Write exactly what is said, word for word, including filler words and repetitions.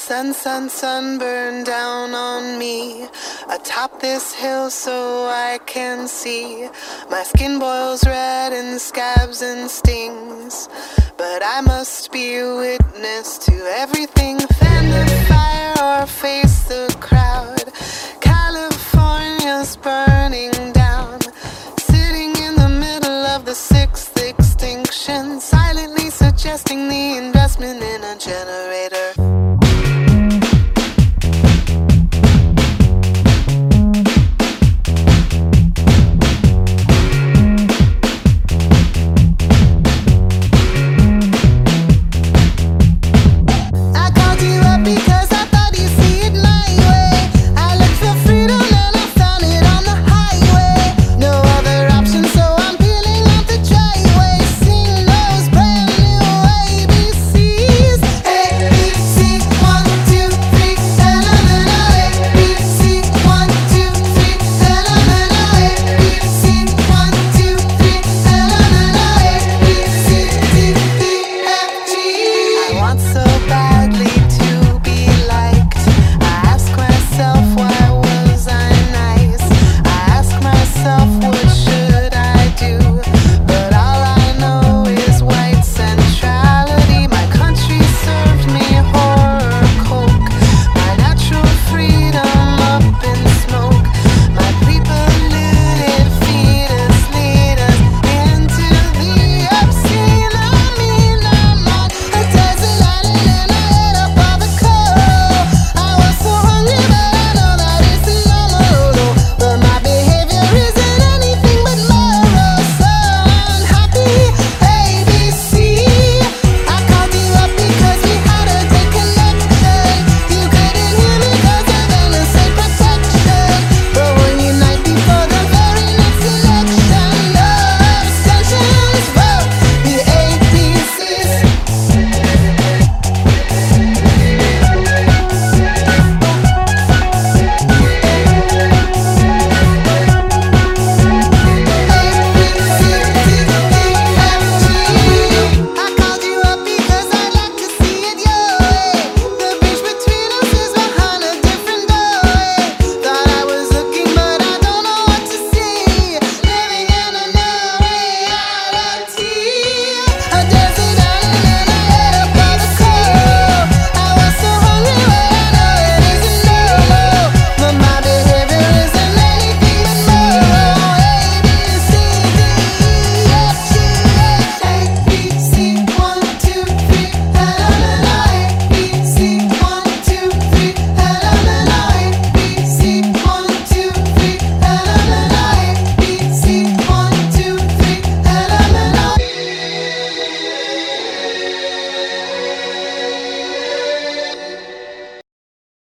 sun, sun, sun burn down on me atop this hill so I can see. My skin boils red and scabs and stings, but I must be a witness to everything. Fan the fire or face the crowd. California's burning down, sitting in the middle of the sixth extinction, silently suggesting the investment in a generator. I called you up because